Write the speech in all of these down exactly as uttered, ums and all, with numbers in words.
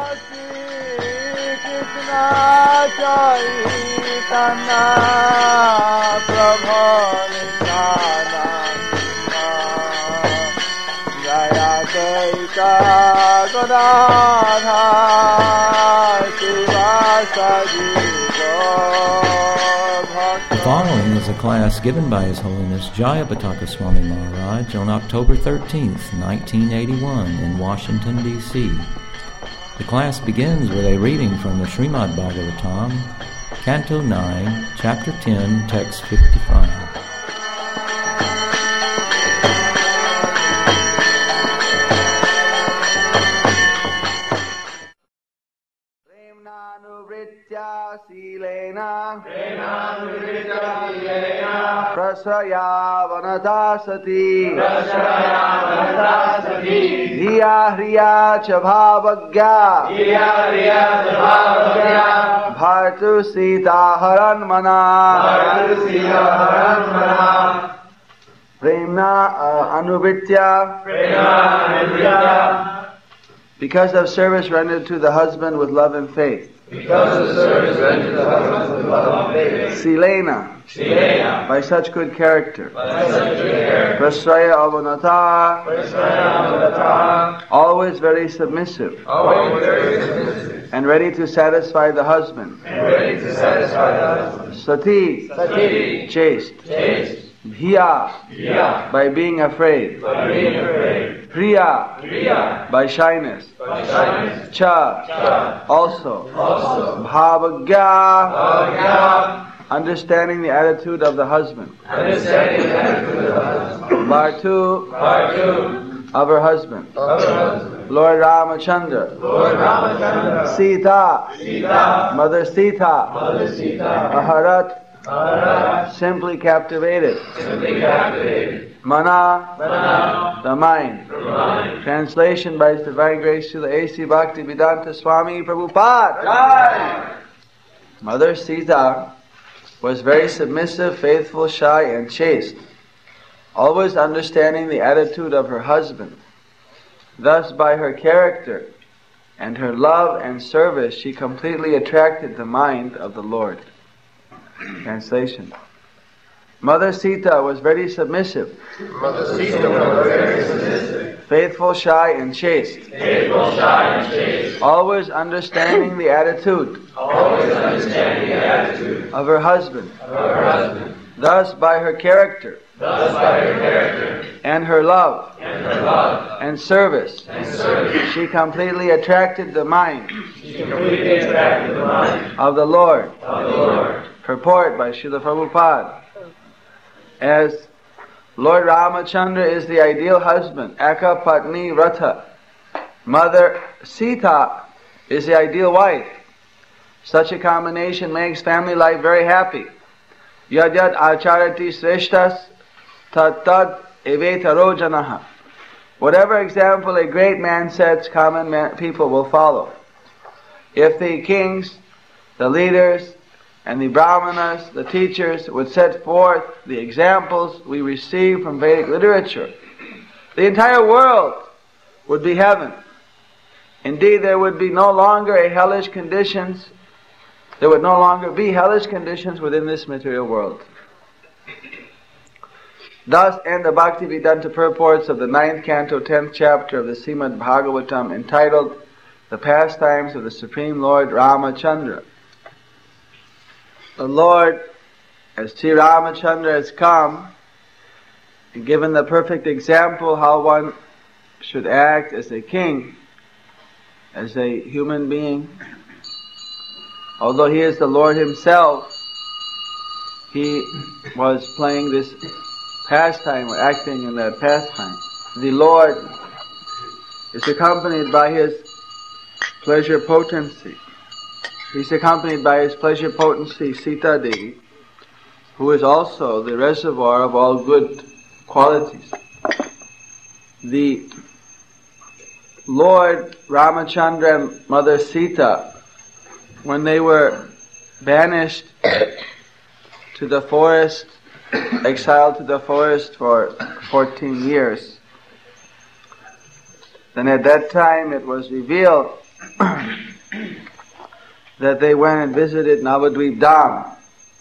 The following is a class given by His Holiness Jayapataka Swami Maharaj on October thirteenth, nineteen eighty-one in Washington, D C The class begins with a reading from the Srimad Bhagavatam, Canto nine, Chapter ten, Text fifty-five. Prasaya vanata sati Hiya hriya cha bhavagya Bhartu sita haran mana Premna anuvritya Because of service rendered to the husband with love and faith. Because of service rendered to the husband with love and faith. Silena. Silena. By such good character. By such good character. Prasraya avanata. Prasraya avanata. Always very submissive. Always very submissive. And ready to satisfy the husband. And ready to satisfy the husband. Sati. Sati. Chaste. Chaste. Bhiya. Bhiya. By being afraid. By being afraid. Priya. Priya. By shyness. By shyness. Cha. Cha. Also. Also. Bhavagya. Bhavagya. Understanding the attitude of the husband. Understanding the attitude of the husband. Bhartu. Bhartu. Of her husband. Of her husband. Lord Ramachandra. Lord Ramachandra. Sita. Sita. Mother Sita. Mother Sita. Aharat. Aharat. Simply captivated. Simply captivated. Mana. Mana. The mind. The mind. Translation by His Divine Grace Srila A C Bhaktivedanta Swami Prabhupada. Jai. Mother Sita was very submissive, faithful, shy, and chaste, always understanding the attitude of her husband. Thus, by her character and her love and service, she completely attracted the mind of the Lord. Translation. Mother Sita was very submissive. Mother Sita was very submissive. Faithful, shy, and chaste. Faithful, shy, and chaste. Always understanding the attitude. Always understanding the attitude. Of her husband. Of her husband. Thus, by her character. Thus, by her character. And her love. And her love. And service. And service. She completely attracted the mind. She completely attracted the mind. Of the Lord. Of the Lord. Purport by Srila Prabhupada. As Lord Ramachandra is the ideal husband, Eka Patni Ratha. Mother Sita is the ideal wife. Such a combination makes family life very happy. Yad yad acharati sreshtas tad tad evetaro janaha. Whatever example a great man sets, common man, people will follow. If the kings, the leaders, and the brahmanas, the teachers, would set forth the examples we receive from Vedic literature, the entire world would be heaven. Indeed, there would be no longer a hellish conditions, there would no longer be hellish conditions within this material world. Thus end the Bhaktivedanta purports of the ninth canto, tenth chapter of the Srimad Bhagavatam, entitled The Pastimes of the Supreme Lord Ramachandra. The Lord, as Sri Ramachandra has come and given the perfect example how one should act as a king, as a human being. Although he is the Lord himself, he was playing this pastime or acting in that pastime. The Lord is accompanied by his pleasure potency. He's accompanied by his pleasure potency, Sita Devi, who is also the reservoir of all good qualities. The Lord Ramachandra and Mother Sita, when they were banished to the forest, exiled to the forest for fourteen years, then at that time it was revealed that they went and visited Navadvip Dham.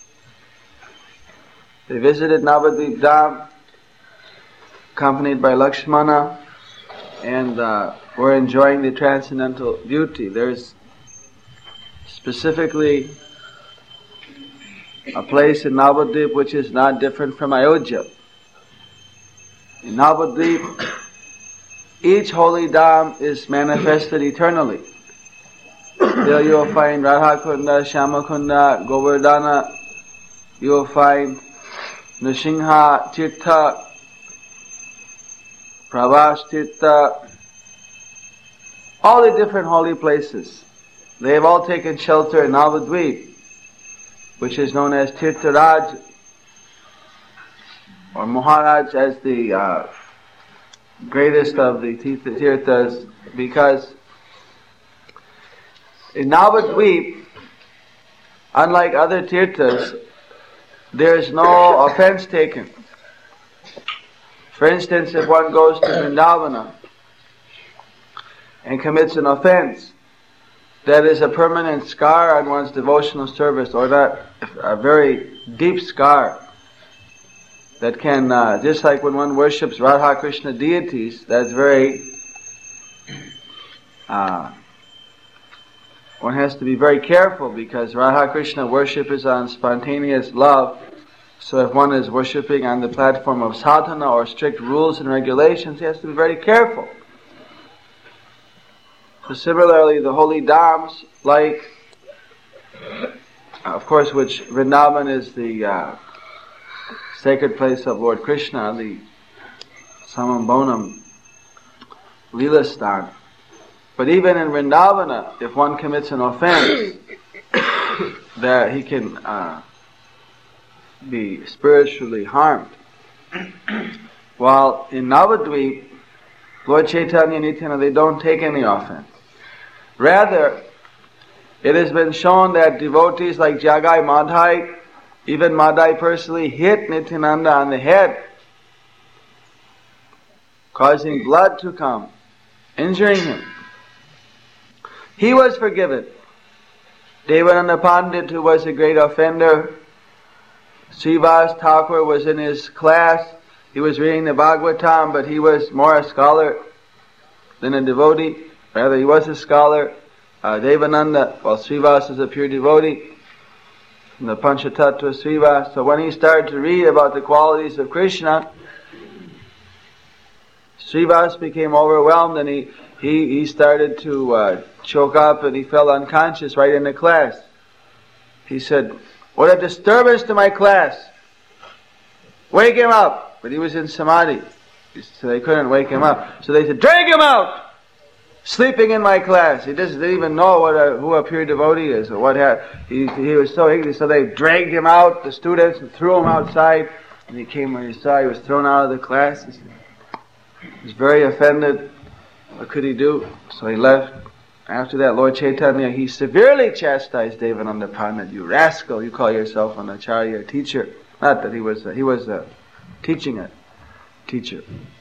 They visited Navadvip Dham, accompanied by Lakshmana, and uh, were enjoying the transcendental beauty. There's specifically a place in Navadvip which is not different from Ayodhya. In Navadvip, each holy dham is manifested eternally. There you will find Radha Kunda, Shama Kunda, Govardhana. You will find Nrsimha Tirtha, Pravas Tirtha, all the different holy places. They have all taken shelter in Navadvip, which is known as Tirtharaj or Maharaj as the uh, greatest of the Tirthas, because in Navadvip, unlike other Tirthas, there is no offense taken. For instance, if one goes to Vrindavana and commits an offense that is a permanent scar on one's devotional service, or that a very deep scar that can, uh, just like when one worships Radha Krishna deities, that's very, uh, one has to be very careful, because Radha Krishna worship is on spontaneous love. So if one is worshipping on the platform of sadhana or strict rules and regulations, he has to be very careful. So similarly, the holy dhams, like, of course, which Vrindavan is the uh, sacred place of Lord Krishna, the Samambonam Leelastan. But even in Vrindavana, if one commits an offense, that he can uh, be spiritually harmed. While in Navadvip, Lord Chaitanya and Nityananda, they don't take any offense. Rather, it has been shown that devotees like Jagai Madhai, even Madhai personally, hit Nityananda on the head, causing blood to come, injuring him. He was forgiven. Devananda Pandit, who was a great offender, Srivas Thakur was in his class. He was reading the Bhagavatam, but he was more a scholar than a devotee. Rather, he was a scholar. Uh, Devananda, while Srivas is a pure devotee, from the Panchatattva Srivas. So when he started to read about the qualities of Krishna, Srivas became overwhelmed, and he he, he started to uh, choke up, and he fell unconscious right in the class. He said, "What a disturbance to my class! Wake him up!" But he was in samadhi, so they couldn't wake him up. So they said, "Drag him out! Sleeping in my class." He just didn't even know what a, who a pure devotee is or what had. He, he was so ignorant. So they dragged him out, the students, and threw him outside. And he came when he saw he was thrown out of the class. He was very offended. What could he do? So he left. After that, Lord Chaitanya, he severely chastised Devananda Pandit. "You rascal, you call yourself an acharya, a teacher." Not that he was, a, he was a teaching a teacher.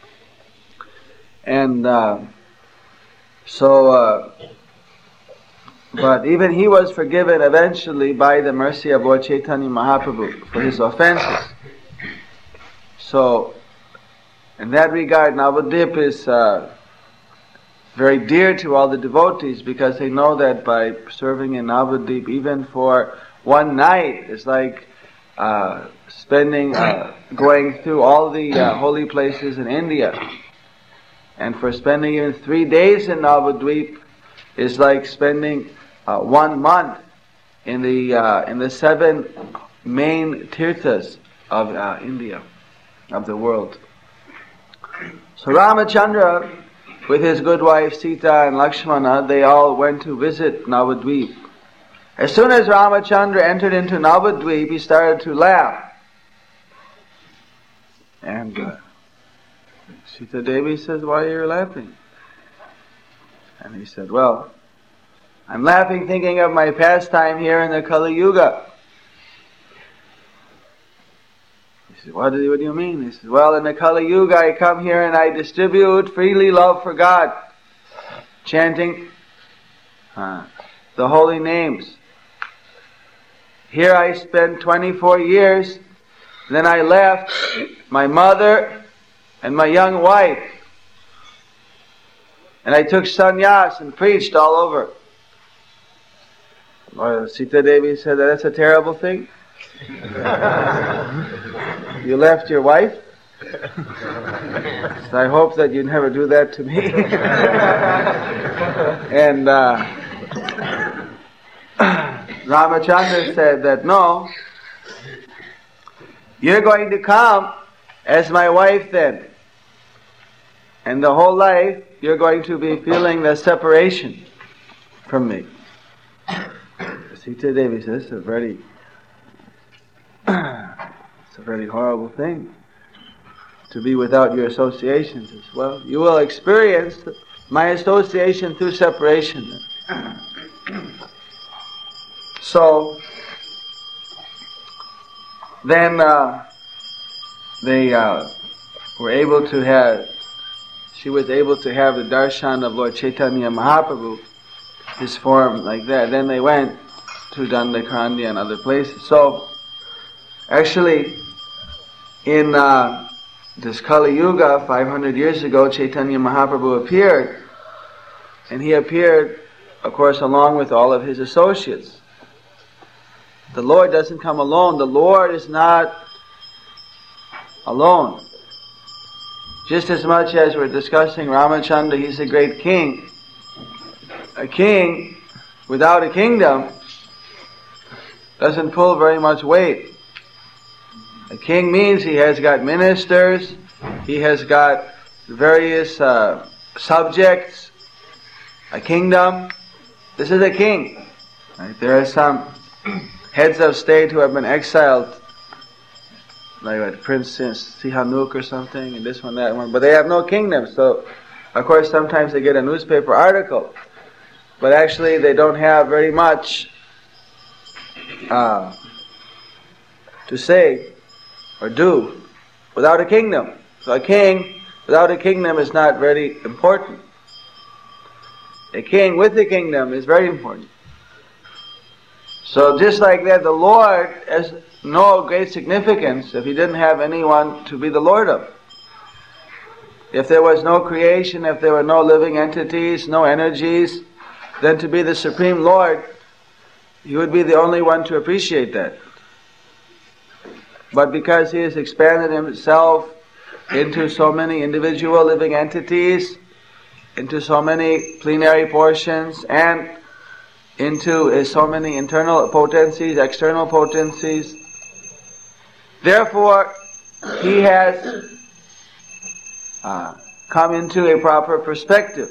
And uh, so, uh, but even he was forgiven eventually by the mercy of Lord Chaitanya Mahaprabhu for his offenses. So, in that regard, Navadvip is uh, very dear to all the devotees, because they know that by serving in Navadvip, even for one night, is like uh, spending, uh, going through all the uh, holy places in India. And for spending even three days in Navadvip is like spending uh, one month in the uh, in the seven main tirthas of uh, India, of the world. So Ramachandra, with his good wife Sita and Lakshmana, they all went to visit Navadvip. As soon as Ramachandra entered into Navadvip, he started to laugh. And uh, Sita Devi says, "Why are you laughing?" And he said, "Well, I'm laughing thinking of my pastime here in the Kali Yuga." He said, what do, you, what do you mean? He said, "Well, in the Kali Yuga I come here and I distribute freely love for God, chanting uh, the holy names. Here I spent twenty-four years, then I left my mother and my young wife, and I took sannyas and preached all over. Well, Sita Devi said, that's a terrible thing. You left your wife? So I hope that you never do that to me. And uh, Ramachandra said that, no, you're going to come as my wife then. And the whole life, you're going to be feeling the separation from me. Sita Devi says, it's a very, it's a very horrible thing to be without your associations as well. You will experience my association through separation. So, then uh, they uh, were able to have, she was able to have the darshan of Lord Chaitanya Mahaprabhu, his form like that. Then they went to Dandakaranya and other places. So, actually, in uh, this Kali Yuga, five hundred years ago, Chaitanya Mahaprabhu appeared, and he appeared, of course, along with all of his associates. The Lord doesn't come alone. The Lord is not alone. Just as much as we're discussing Ramachandra, he's a great king. A king without a kingdom doesn't pull very much weight. A king means he has got ministers, he has got various uh, subjects, a kingdom. This is a king. Right? There are some heads of state who have been exiled, like what, Prince Sihanouk or something, and this one, that one, but they have no kingdom. So, of course, sometimes they get a newspaper article, but actually they don't have very much uh, to say or do without a kingdom. So a king without a kingdom is not very important. A king with a kingdom is very important. So just like that, the Lord has no great significance if he didn't have anyone to be the Lord of. If there was no creation, if there were no living entities, no energies, then to be the Supreme Lord, he would be the only one to appreciate that. But because he has expanded himself into so many individual living entities, into so many plenary portions, and into uh, so many internal potencies, external potencies, therefore he has uh, come into a proper perspective.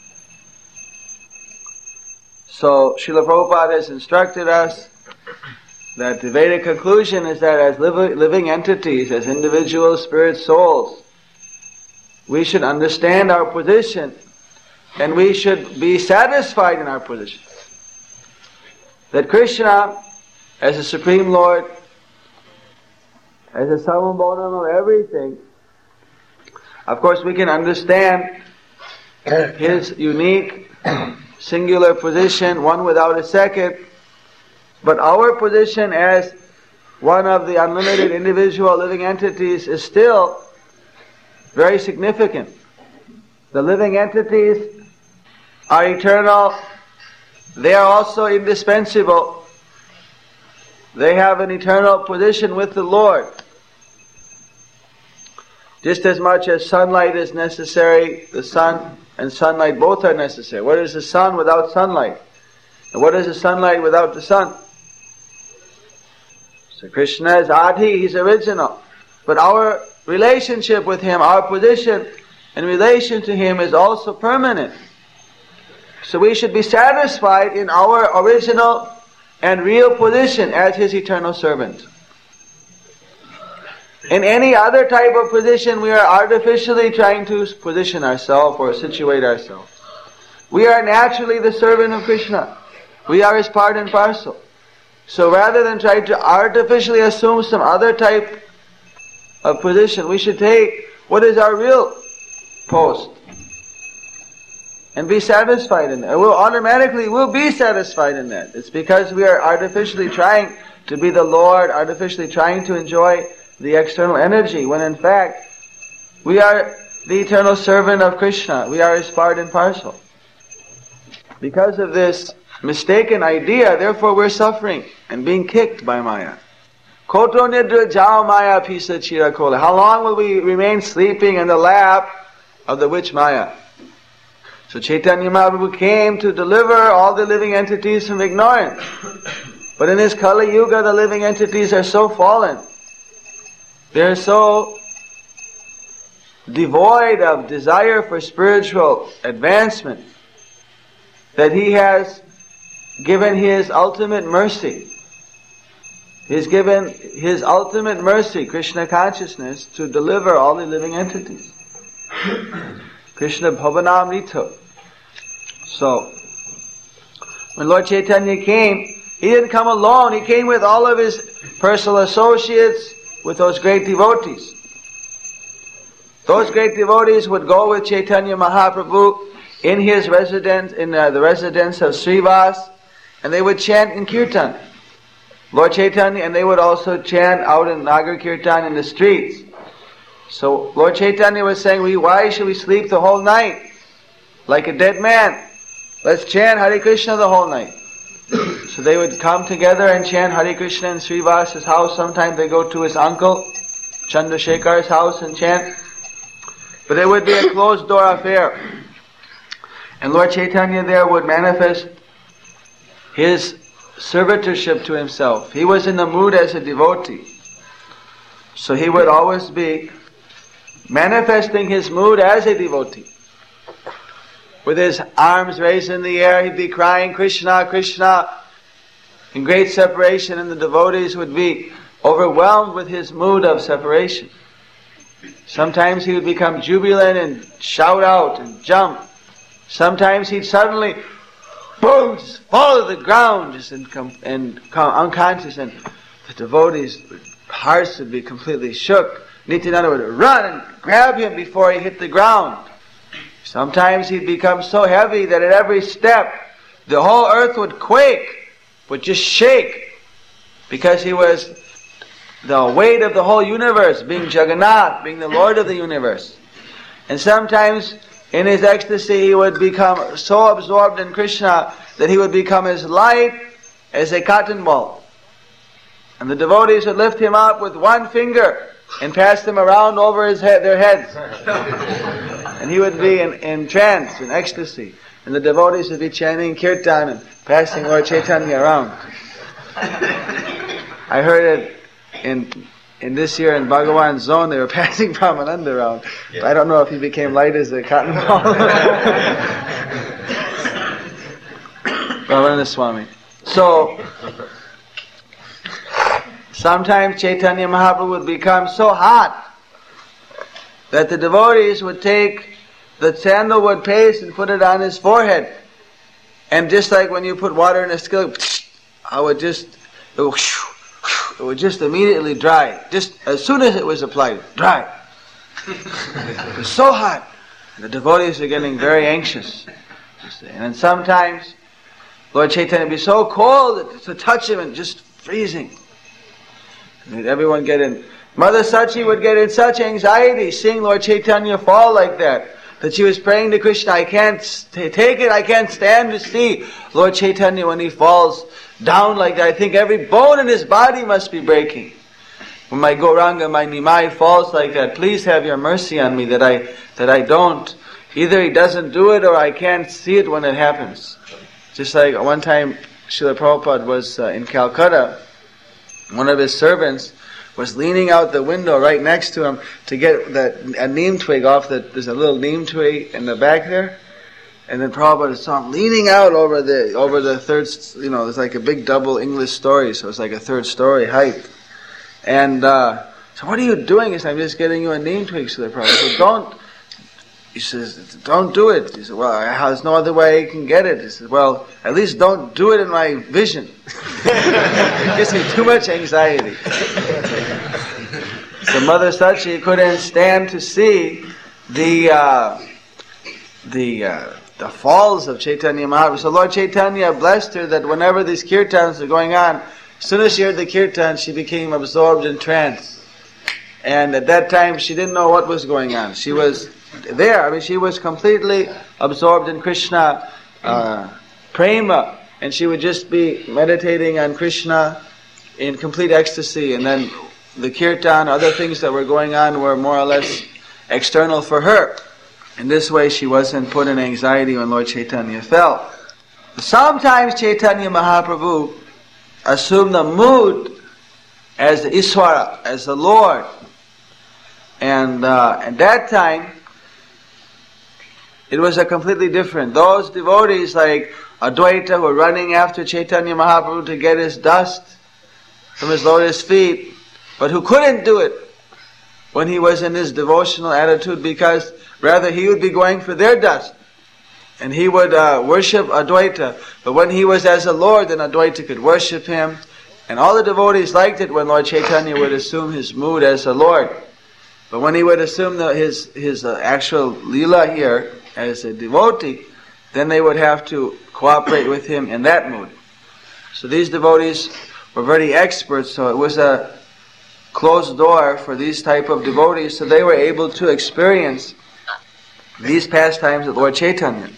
So Srila Prabhupada has instructed us that the Vedic conclusion is that as living entities, as individual spirit souls, we should understand our position and we should be satisfied in our position. That Krishna, as the Supreme Lord, as the summum bonum of everything, of course we can understand his unique, singular position, one without a second, but our position as one of the unlimited individual living entities is still very significant. The living entities are eternal. They are also indispensable. They have an eternal position with the Lord. Just as much as sunlight is necessary, the sun and sunlight both are necessary. What is the sun without sunlight? And what is the sunlight without the sun? So Krishna is Adi, he's original. But our relationship with him, our position in relation to him is also permanent. So we should be satisfied in our original and real position as his eternal servant. In any other type of position, we are artificially trying to position ourselves or situate ourselves. We are naturally the servant of Krishna. We are his part and parcel. So rather than try to artificially assume some other type of position, we should take what is our real post. and be satisfied in that. We'll automatically will be satisfied in that. It's because we are artificially trying to be the Lord, artificially trying to enjoy the external energy, when in fact we are the eternal servant of Krishna. We are his part and parcel. Because of this mistaken idea, therefore we're suffering and being kicked by Maya. Koto nidra jao Maya pisa chirakola. How long will we remain sleeping in the lap of the witch Maya? So Chaitanya Mahaprabhu came to deliver all the living entities from ignorance. But in this Kali Yuga, the living entities are so fallen. They're so devoid of desire for spiritual advancement that he has given his ultimate mercy. He's given his ultimate mercy, Krishna consciousness, to deliver all the living entities. Krishna Bhavanamrita. So, when Lord Chaitanya came, he didn't come alone. He came with all of his personal associates, with those great devotees. Those great devotees would go with Chaitanya Mahaprabhu in his residence, in uh, the residence of Srivas, and they would chant in Kirtan. Lord Chaitanya, and they would also chant out in Nagar Kirtan in the streets. So Lord Chaitanya was saying, we, why should we sleep the whole night like a dead man? Let's chant Hare Krishna the whole night. So they would come together and chant Hare Krishna in Srivas's house. Sometimes they go to his uncle Chandrasekhar's house and chant. But it would be a closed door affair. And Lord Chaitanya there would manifest his servitorship to himself. He was in the mood as a devotee. So he would always be manifesting his mood as a devotee. With his arms raised in the air, he'd be crying, Krishna, Krishna, in great separation, and the devotees would be overwhelmed with his mood of separation. Sometimes he would become jubilant and shout out and jump. Sometimes he'd suddenly, boom, just fall to the ground just and come and come unconscious, and the devotees' hearts would be completely shook. Nityananda would run and grab him before he hit the ground. Sometimes he'd become so heavy that at every step the whole earth would quake, would just shake, because he was the weight of the whole universe, being Jagannath, being the Lord of the universe. And sometimes in his ecstasy he would become so absorbed in Krishna that he would become as light as a cotton ball. And the devotees would lift him up with one finger and pass him around over his head, their heads. And he would be in, in trance, in ecstasy. And the devotees would be chanting Kirtan and passing Lord Chaitanya around. I heard it in in this year in Bhagavan's zone, they were passing Brahmananda around. Yeah. I don't know if he became light as a cotton ball. Brahmananda Swami. So, sometimes Chaitanya Mahaprabhu would become so hot that the devotees would take the sandalwood paste and put it on his forehead. And just like when you put water in a skillet, I would just, it would, it would just immediately dry. Just as soon as it was applied, dry. It was so hot. And the devotees are getting very anxious. And then sometimes Lord Chaitanya would be so cold that to touch him and just freezing. And everyone get in. Mother Sachi would get in such anxiety seeing Lord Chaitanya fall like that, that she was praying to Krishna, I can't st- take it, I can't stand to see Lord Chaitanya when he falls down like that. I think every bone in his body must be breaking. When my Gauranga, my Nimai falls like that, please have your mercy on me that I that I don't. Either he doesn't do it or I can't see it when it happens. Just like one time Srila Prabhupada was uh, in Calcutta, one of his servants was leaning out the window right next to him to get the, a neem twig off the, there's a little neem twig in the back there. And then Prabhupada saw him leaning out over the, over the third, you know, it's like a big double English story, so it's like a third story height. And, uh, so what are you doing? He said, I'm just getting you a neem twig, so the Prabhupada said, don't, he says, don't do it. He said, well, there's no other way I can get it. He said, well, at least don't do it in my vision. It gives me too much anxiety. So Mother Sachi couldn't stand to see the uh, the uh, the falls of Chaitanya Mahaprabhu. So Lord Chaitanya blessed her that whenever these kirtans were going on, as soon as she heard the kirtan, she became absorbed in trance. And at that time, she didn't know what was going on. She was there. I mean, she was completely absorbed in Krishna uh, prema, and she would just be meditating on Krishna in complete ecstasy. And then the kirtan, other things that were going on, were more or less external for her. In this way, she wasn't put in anxiety when Lord Chaitanya fell. Sometimes Chaitanya Mahaprabhu assumed the mood as the Iswara, as the Lord. And uh, at that time, it was a completely different. Those devotees like Advaita were running after Chaitanya Mahaprabhu to get his dust from his lotus feet, but who couldn't do it when he was in his devotional attitude, because rather he would be going for their dust. And he would uh, worship Advaita. But when he was as a Lord, then Advaita could worship him. And all the devotees liked it when Lord Chaitanya would assume his mood as a Lord. But when he would assume the, his, his uh, actual Leela here as a devotee, then they would have to cooperate with him in that mood. So these devotees were very expert, so it was a closed door for these type of devotees, so they were able to experience these pastimes of Lord Chaitanya.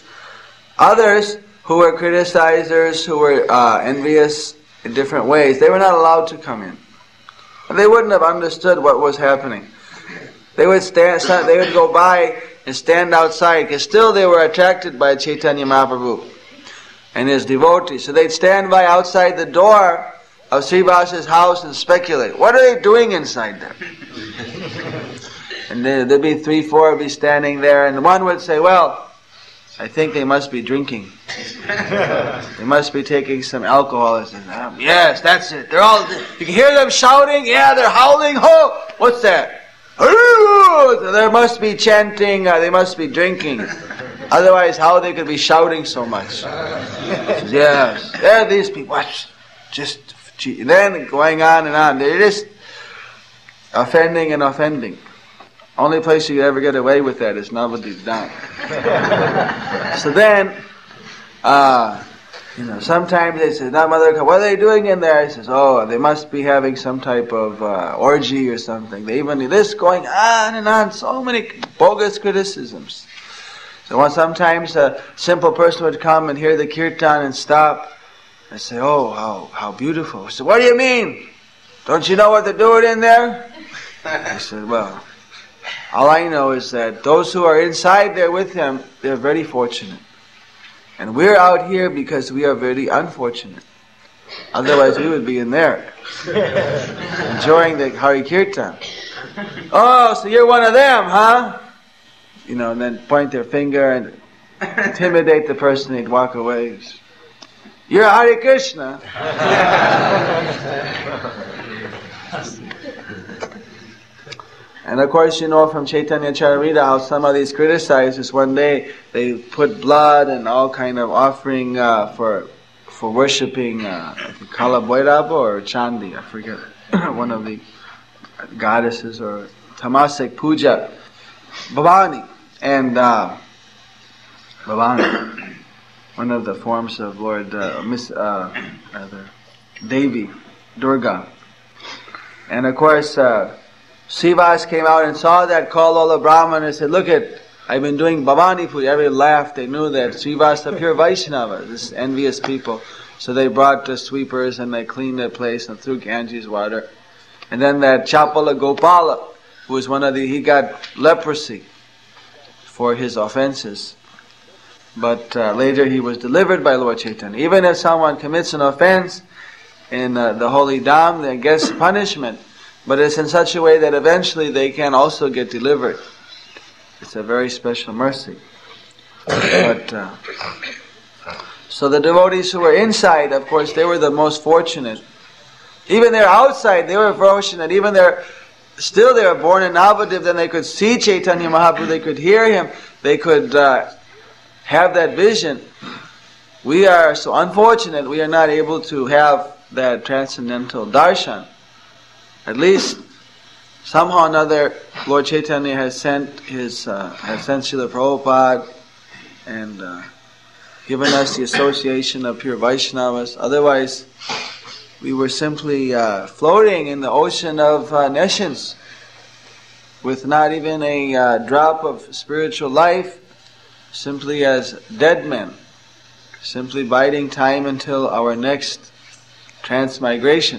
Others who were criticizers, who were uh, envious in different ways, they were not allowed to come in. They wouldn't have understood what was happening. They would stand, they would go by and stand outside, because still they were attracted by Chaitanya Mahaprabhu and his devotees. So they'd stand by outside the door of Srivasa's house and speculate, what are they doing inside there? And there'd be three, four would be standing there, and one would say, well, I think they must be drinking. They must be taking some alcohol. I said, um, yes, that's it. They're all, you can hear them shouting, yeah, they're howling, ho! What's that? There must be chanting, uh, they must be drinking. Otherwise, how they could be shouting so much? Says, yes, there are these people. What? Just, and then going on and on. They're just offending and offending. Only place you could ever get away with that is Navadvip. So then, uh, you know, sometimes they say, "Now, Mother, what are they doing in there?" He says, "Oh, they must be having some type of uh, orgy or something." They even do this, going on and on. So many bogus criticisms. So when sometimes a simple person would come and hear the kirtan and stop and say, "Oh, how how beautiful!" So, what do you mean? Don't you know what they're doing in there? He said, "Well, all I know is that those who are inside there with him, they're very fortunate. And we're out here because we are very unfortunate. Otherwise we would be in there, enjoying the Hari Kirtan." "Oh, so you're one of them, huh?" You know, and then point their finger and intimidate the person, they'd walk away. "You're Hare Krishna." And of course, you know from Chaitanya Charitamrita how some of these criticizers, one day they put blood and all kind of offering uh, for for worshipping uh, Kala Bhairava or Chandi, I forget, one of the goddesses, or Tamasic Puja, Bhavani, and uh, Bhavani, one of the forms of Lord uh, Miss uh, rather Devi, Durga, and of course. Uh, Srivas came out and saw that, called all the Brahman and said, "Look at, I've been doing Bhavani Puja." Everybody laughed. They knew that Srivas are pure Vaishnava, this envious people. So they brought the sweepers and they cleaned the place and threw Ganges water. And then that Chapala Gopala, who was one of the, he got leprosy for his offenses. But uh, later he was delivered by Lord Chaitanya. Even if someone commits an offense in uh, the holy Dham, they get punishment. But it's in such a way that eventually they can also get delivered. It's a very special mercy. But uh, so the devotees who were inside, of course, they were the most fortunate. Even they're outside, they were fortunate. Even they're still they were born in Navadvip, then they could see Chaitanya Mahaprabhu, they could hear him, they could uh, have that vision. We are so unfortunate we are not able to have that transcendental darshan. At least, somehow or another, Lord Chaitanya has sent his, uh, has sent Srila Prabhupada and uh, given us the association of pure Vaishnavas. Otherwise, we were simply uh, floating in the ocean of uh, nescience with not even a uh, drop of spiritual life, simply as dead men, simply biding time until our next transmigration.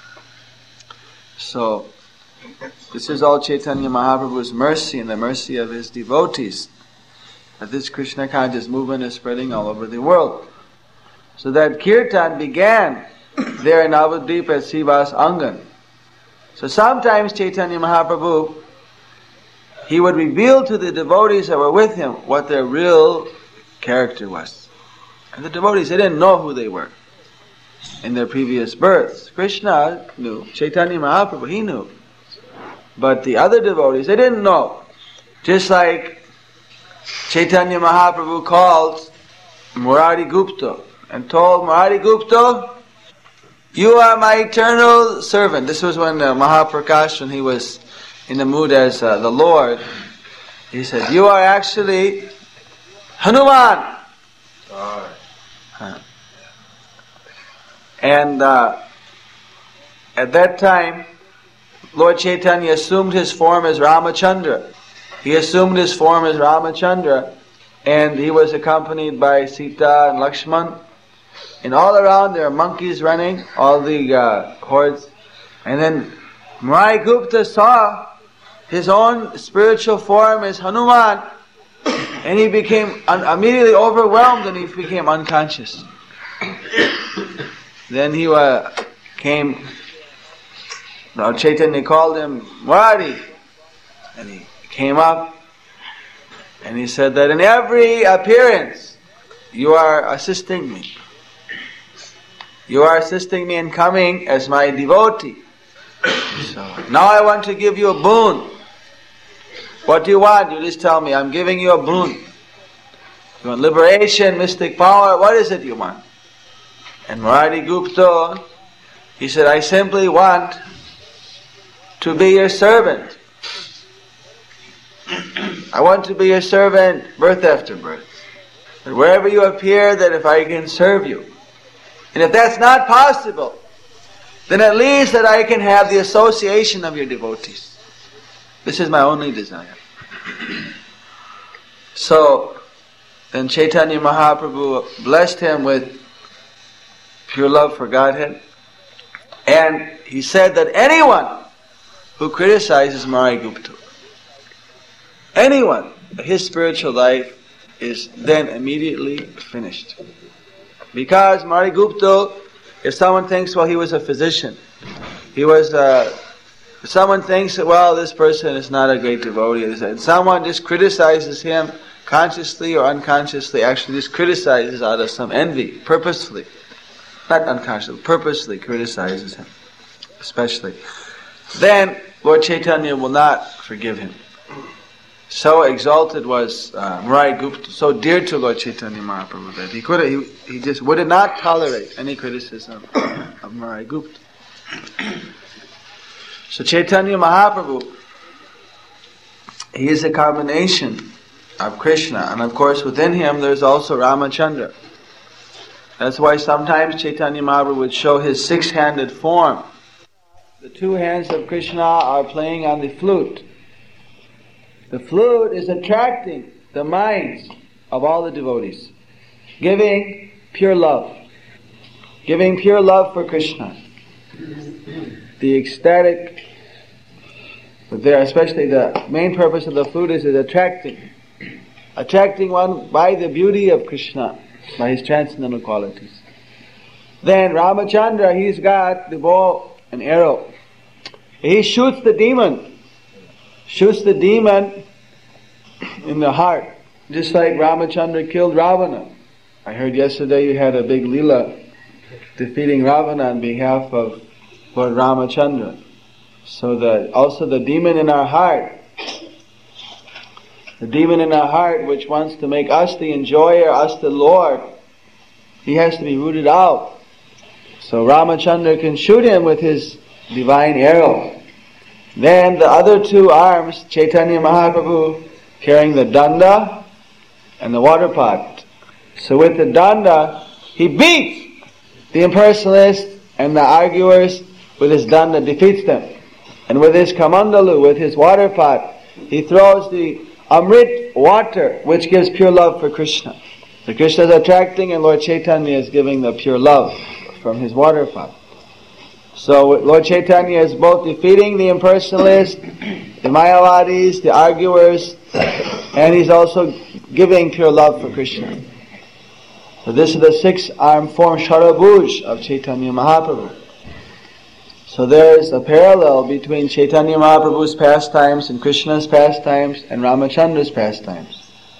So, this is all Chaitanya Mahaprabhu's mercy and the mercy of his devotees, that this Krishna conscious movement is spreading all over the world. So that kirtan began there in Navadvip at Srivas Angan. So sometimes Chaitanya Mahaprabhu, he would reveal to the devotees that were with him what their real character was. And the devotees, they didn't know who they were in their previous births. Krishna knew, Chaitanya Mahaprabhu, he knew. But the other devotees, they didn't know. Just like Chaitanya Mahaprabhu called Murari Gupta and told Murari Gupta, you are my eternal servant. This was when uh, Mahaprakash, when he was in the mood as uh, the Lord, he said, you are actually Hanuman. Huh. And uh, at that time, Lord Chaitanya assumed his form as Ramachandra. He assumed his form as Ramachandra, and he was accompanied by Sita and Lakshman. And all around there are monkeys running, all the uh, hordes. And then Murari Gupta saw his own spiritual form as Hanuman, and he became un- immediately overwhelmed and he became unconscious. Then he uh, came, now Chaitanya called him Murari, and he came up and he said that in every appearance you are assisting me. You are assisting me in coming as my devotee. So now I want to give you a boon. What do you want? You just tell me. I'm giving you a boon. You want liberation, mystic power? What is it you want? And Murari Gupta, he said, I simply want to be your servant. I want to be your servant birth after birth. That wherever you appear, that if I can serve you. And if that's not possible, then at least that I can have the association of your devotees. This is my only desire. So, then Chaitanya Mahaprabhu blessed him with pure love for Godhead. And he said that anyone who criticizes Murari Gupta, anyone, his spiritual life is then immediately finished. Because Murari Gupta, if someone thinks, well, he was a physician, he was, uh, if someone thinks that, well, this person is not a great devotee, and someone just criticizes him consciously or unconsciously, actually just criticizes out of some envy, purposefully, not unconsciously, purposely criticizes him, especially, then Lord Chaitanya will not forgive him. So exalted was uh, Murari Gupta, so dear to Lord Chaitanya Mahaprabhu that he could he, he just would not tolerate any criticism of Murari Gupta. So Chaitanya Mahaprabhu, he is a combination of Krishna, and of course within him there's also Ramachandra. That's why sometimes Chaitanya Mahaprabhu would show his six-handed form. The two hands of Krishna are playing on the flute. The flute is attracting the minds of all the devotees, giving pure love, giving pure love for Krishna. The ecstatic, there, especially the main purpose of the flute is, is attracting, attracting one by the beauty of Krishna, by his transcendental qualities. Then Ramachandra, he's got the bow and arrow. He shoots the demon. Shoots the demon in the heart, just like Ramachandra killed Ravana. I heard yesterday you had a big lila defeating Ravana on behalf of Lord Ramachandra. So that also the demon in our heart, the demon in our heart which wants to make us the enjoyer, us the Lord, he has to be rooted out. So Ramachandra can shoot him with his divine arrow. Then the other two arms, Chaitanya Mahaprabhu carrying the danda and the water pot. So with the danda, he beats the impersonalists and the arguers with his danda, defeats them. And with his kamandalu, with his water pot, he throws the amrit water, which gives pure love for Krishna. So Krishna is attracting and Lord Chaitanya is giving the pure love from his water pot. So Lord Chaitanya is both defeating the impersonalists, the Mayavadis, the arguers, and he's also giving pure love for Krishna. So this is the six-armed form Sharabuj of Chaitanya Mahaprabhu. So there is a parallel between Chaitanya Mahaprabhu's pastimes and Krishna's pastimes and Ramachandra's pastimes.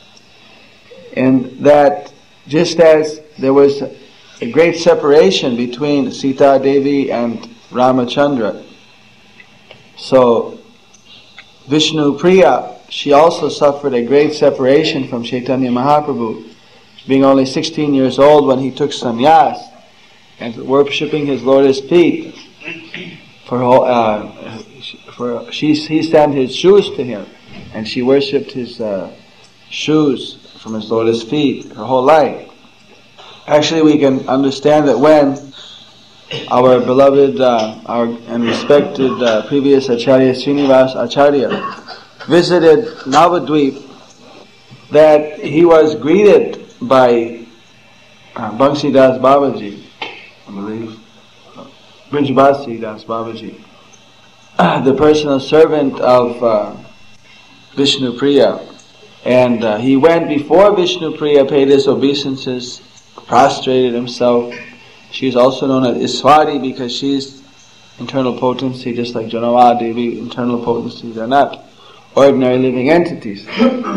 In that, just as there was a great separation between Sita Devi and Ramachandra, so Vishnu Priya, she also suffered a great separation from Chaitanya Mahaprabhu, being only sixteen years old when he took sannyas and worshipping his lotus feet. For uh, for she he sent his shoes to him, and she worshipped his uh, shoes from his lotus feet her whole life. Actually, we can understand that when our beloved, uh, our and respected uh, previous Acharya Srinivas Acharya visited Navadvip, that he was greeted by uh, Bangsidas Babaji, I believe, Brijbasi Das Babaji, uh, the personal servant of uh, Vishnu Priya. And uh, he went before Vishnu Priya, paid his obeisances, prostrated himself. She's also known as Iswari because she's internal potency, just like Janava Devi, internal potency. They're not ordinary living entities.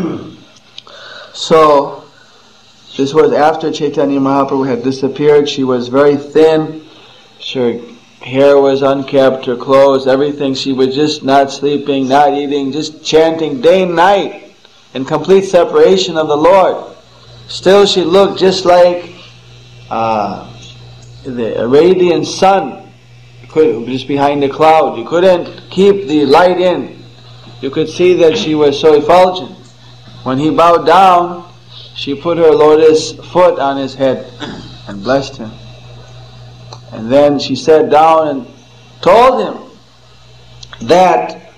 So, this was after Chaitanya Mahaprabhu had disappeared. She was very thin. Her hair was unkept, her clothes, everything. She was just not sleeping, not eating, just chanting day and night in complete separation of the Lord. Still she looked just like uh, the radiant sun, could, just behind the cloud. You couldn't keep the light in. You could see that she was so effulgent. When he bowed down, she put her lotus foot on his head and blessed him. And then she sat down and told him that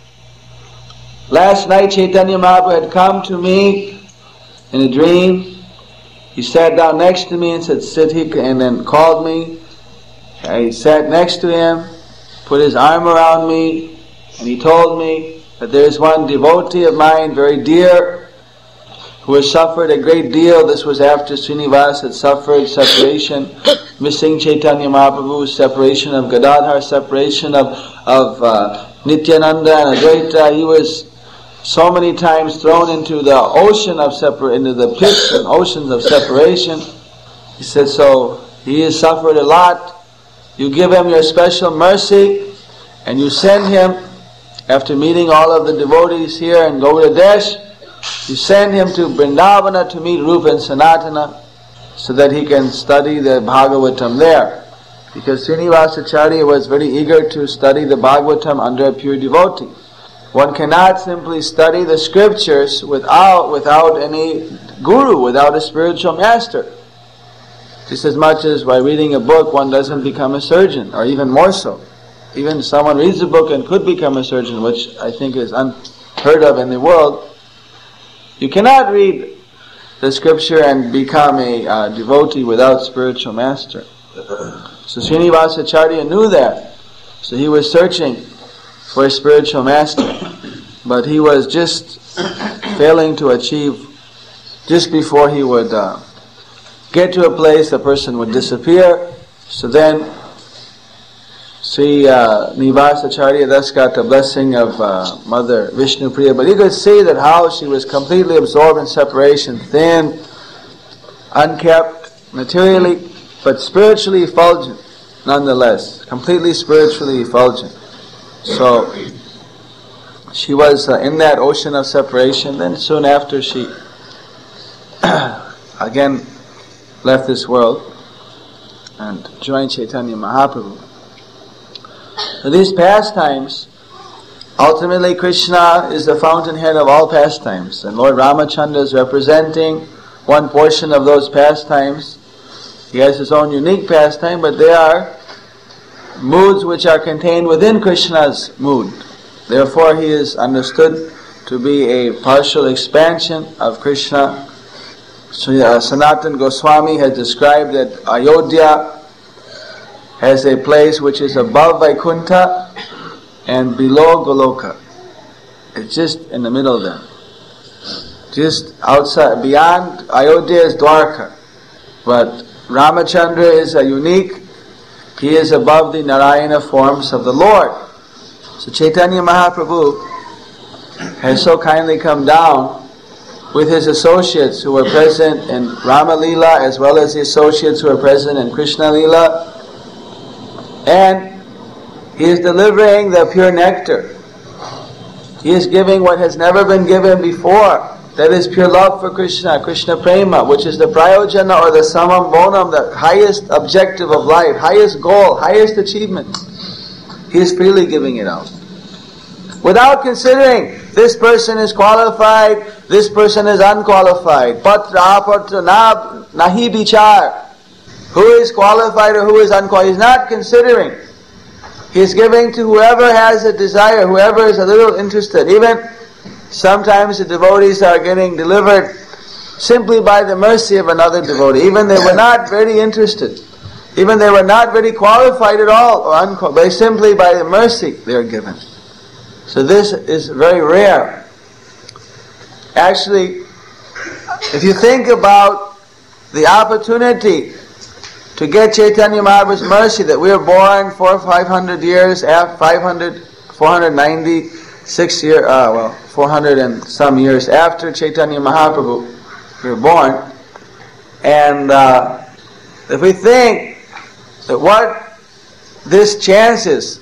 last night Chaitanya Mahaprabhu had come to me in a dream. He sat down next to me and said, sit here, and then called me. I sat next to him, put his arm around me, and he told me that there is one devotee of mine, very dear, who has suffered a great deal. This was after Srinivas had suffered separation, missing Chaitanya Mahaprabhu's separation of Gadadhar, separation of, of uh, Nityananda and Advaita. He was so many times thrown into the ocean of separ- into the pits and oceans of separation. He said, so he has suffered a lot. You give him your special mercy, and you send him, after meeting all of the devotees here in Gauradesh, you send him to Vrindavana to meet Rupa and Sanatana, so that he can study the Bhagavatam there. Because Srinivasacharya was very eager to study the Bhagavatam under a pure devotee. One cannot simply study the scriptures without without any guru, without a spiritual master. Just as much as by reading a book one doesn't become a surgeon, or even more so. Even someone reads a book and could become a surgeon, which I think is unheard of in the world. You cannot read the scripture and become a uh, devotee without spiritual master. So Srinivasacharya knew that. So he was searching for a spiritual master. But he was just failing to achieve. Just before he would uh, get to a place, the person would disappear. So then Sri uh, Nivasacharya thus got the blessing of uh, Mother Vishnu Priya, but he could see that how she was completely absorbed in separation, thin, unkept, materially, but spiritually effulgent, nonetheless, completely spiritually effulgent. So she was uh, in that ocean of separation. Then soon after she again left this world and joined Chaitanya Mahaprabhu. So these pastimes, ultimately Krishna is the fountainhead of all pastimes, and Lord Ramachandra is representing one portion of those pastimes. He has his own unique pastime, but they are moods which are contained within Krishna's mood. Therefore he is understood to be a partial expansion of Krishna. So, uh, Sanatana Goswami has described that Ayodhya has a place which is above Vaikuntha and below Goloka. It's just in the middle there. Just outside, beyond Ayodhya is Dwarka. But Ramachandra is a unique, he is above the Narayana forms of the Lord. So Chaitanya Mahaprabhu has so kindly come down with his associates who were present in Rama Leela as well as the associates who were present in Krishna Leela. And he is delivering the pure nectar. He is giving what has never been given before. That is pure love for Krishna, Krishna Prema, which is the prayojana or the samam bonam, the highest objective of life, highest goal, highest achievement. He is freely giving it out. Without considering this person is qualified, this person is unqualified. Patra, apatra, na, nahi bichar. Who is qualified or who is unqualified? He is not considering. He is giving to whoever has a desire, whoever is a little interested. Even sometimes the devotees are getting delivered simply by the mercy of another devotee. Even they were not very interested. Even they were not very qualified at all, or unqualified. Simply by the mercy they are given. So this is very rare. Actually, if you think about the opportunity to get Chaitanya Mahaprabhu's mercy, that we were born four or five hundred years after, five hundred, four hundred ninety-six years, uh, well, four hundred and some years after Chaitanya Mahaprabhu, we were born. And uh, if we think that what this chance is,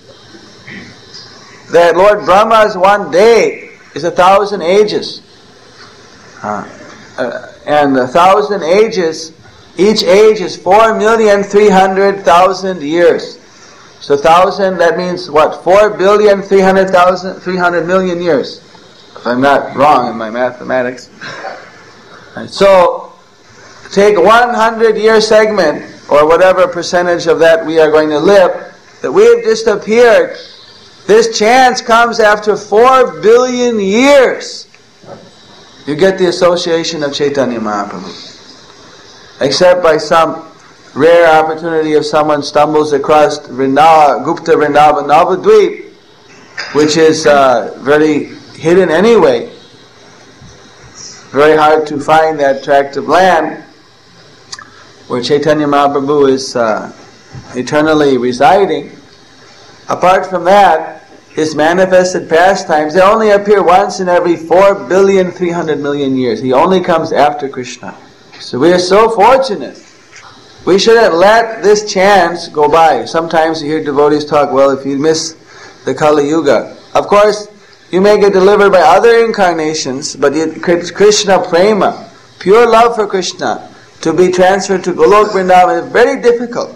that Lord Brahma's one day is a thousand ages. Uh, uh, and a thousand ages, each age is four million three hundred thousand years. So thousand, that means what? Four billion three hundred thousand, three hundred million years. If I'm not wrong in my mathematics. And so, take a one hundred year segment, or whatever percentage of that we are going to live, that we have just appeared. This chance comes after four billion years. You get the association of Chaitanya Mahaprabhu. Except by some rare opportunity if someone stumbles across Vrindavan, Gupta Vrindavan Navadvip, which is uh, very hidden anyway. Very hard to find that tract of land where Chaitanya Mahaprabhu is uh, eternally residing. Apart from that, his manifested pastimes, they only appear once in every four billion three hundred million years. He only comes after Krishna. So we are so fortunate. We shouldn't let this chance go by. Sometimes you hear devotees talk, well, if you miss the Kali Yuga. Of course, you may get delivered by other incarnations, but Krishna Prema, pure love for Krishna, to be transferred to Golok Vrindavan is very difficult.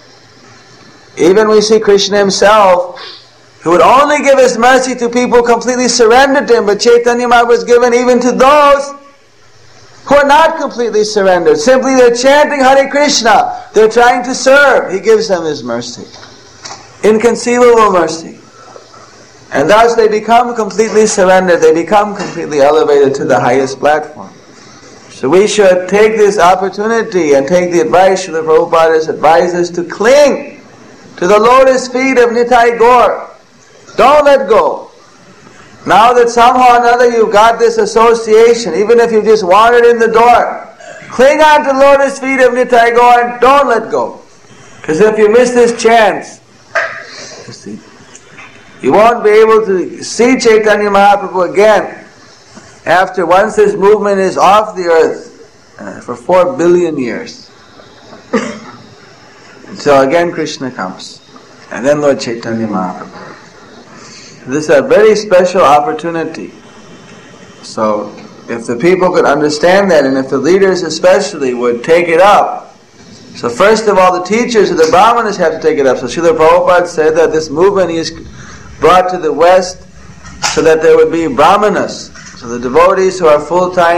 Even we see Krishna himself, who would only give his mercy to people completely surrendered to him, but Chaitanya Mahaprabhu was given even to those who are not completely surrendered. Simply they're chanting Hare Krishna, they're trying to serve. He gives them his mercy. Inconceivable mercy. And thus they become completely surrendered, they become completely elevated to the highest platform. So we should take this opportunity and take the advice Srila Prabhupada has advised us to cling to the lotus feet of Nitai Gaur. Don't let go. Now that somehow or another you've got this association, even if you just wandered in the door, cling on to the lotus feet of Nitai Gaur and don't let go. Because if you miss this chance, you see, you won't be able to see Chaitanya Mahaprabhu again after once this movement is off the earth uh, for four billion years. Until again Krishna comes. And then Lord Chaitanya Mahaprabhu. This is a very special opportunity. So, if the people could understand that, and if the leaders especially would take it up. So first of all, the teachers of the Brahmanas have to take it up. So Srila Prabhupada said that this movement is brought to the West so that there would be Brahmanas. So the devotees who are full-time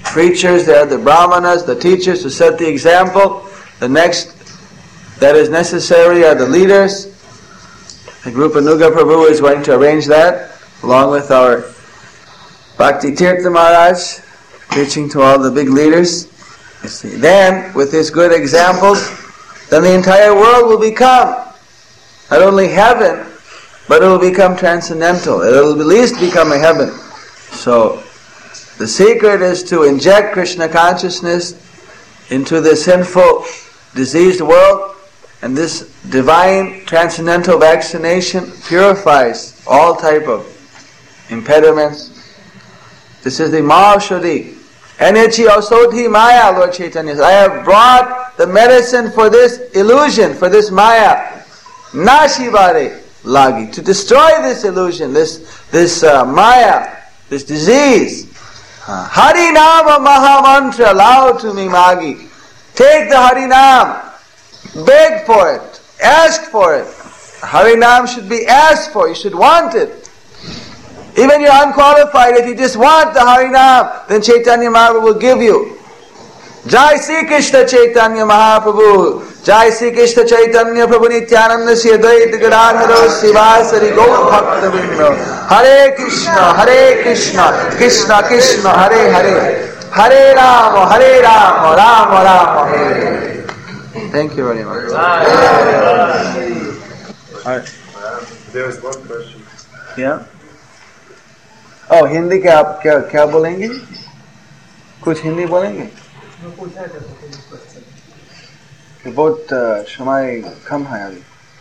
preachers, they are the brahmanas, the teachers to set the example. The next that is necessary are the leaders. The Rupa Nuga Prabhu is going to arrange that, along with our Bhakti Tirtha Maharaj, preaching to all the big leaders. You see. Then, with this good examples, then the entire world will become not only heaven, but it will become transcendental. It will at least become a heaven. So, the secret is to inject Krishna consciousness into the sinful, diseased world, and this divine transcendental vaccination purifies all type of impediments. This is the Mahaushadhi. Enechi Ausodhi Maya, Lord Chaitanya says, I have brought the medicine for this illusion, for this Maya. Nashivare Lagi, to destroy this illusion, this this uh, Maya, this disease. Uh, Harinama Mahamantra, allow to me, Magi. Take the Harinam, beg for it, ask for it. Harinam should be asked for, you should want it. Even you're unqualified, if you just want the Harinam, then Chaitanya Mahaprabhu will give you. Jai Sri Krishna Chaitanya Mahaprabhu, Jai Sri Krishna Chaitanya Prabhu Nityananda Sri Advaita Gadadhara Srivasari Gaur Bhakta Vrinda. Hare Krishna, Hare Krishna, Krishna Krishna, Hare Hare, Hare Rama, Hare Rama, Rama Rama, Hare Hare. Thank you very much. Right. There was one question. Yeah. Oh, Hindi क्या आप क्या क्या बोलेंगे? कुछ हिंदी बोलेंगे? बहुत समय कम है अभी.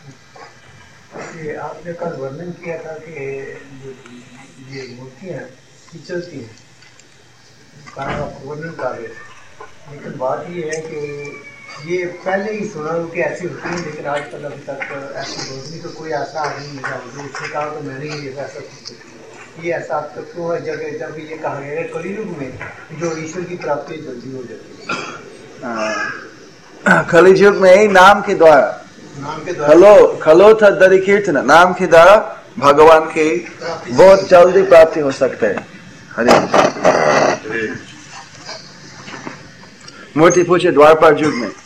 आपने कल वर्णन किया था कि ये मूर्तियाँ चलती हैं, वर्णन कर रहे थे. लेकिन बात ये है कि ये पहले ही सुना हूँ कि ऐसी होती है, लेकिन आजकल अभी तक ऐसी रोशनी तो कोई ऐसा आदमी नहीं मिला जो उसने कहा तो मैंने ही ऐसा कुछ. ये ऐसा अब तक क्यों है जगह जब ये कहा गया है कलियुग में जो ईश्वर की प्राप्ति जल्दी हो जाती है. कलियुग में ही नाम के द्वारा, नाम के द्वारा खलो खलो था दरि कीर्तन, नाम के द्वारा भगवान की बहुत जल्दी प्राप्ति हो सकते है. हरे मूर्ति पूछे द्वापर युग में.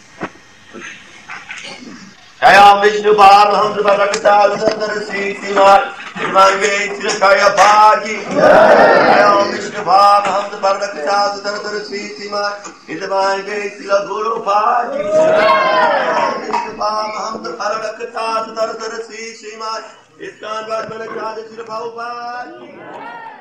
Jaya Vishnu Bharaham Bharakta Sundar Sri Simar Irmange Tirkaya Bhaji. Jaya Vishnu Bharaham Bharakta Sundar Sri Simar Irmange Sila Guru Bhaji. Jaya Vishnu Bharaham Bharakta Sundar Sri Simar Iskan Bharmana Chadha Sila Bhaji.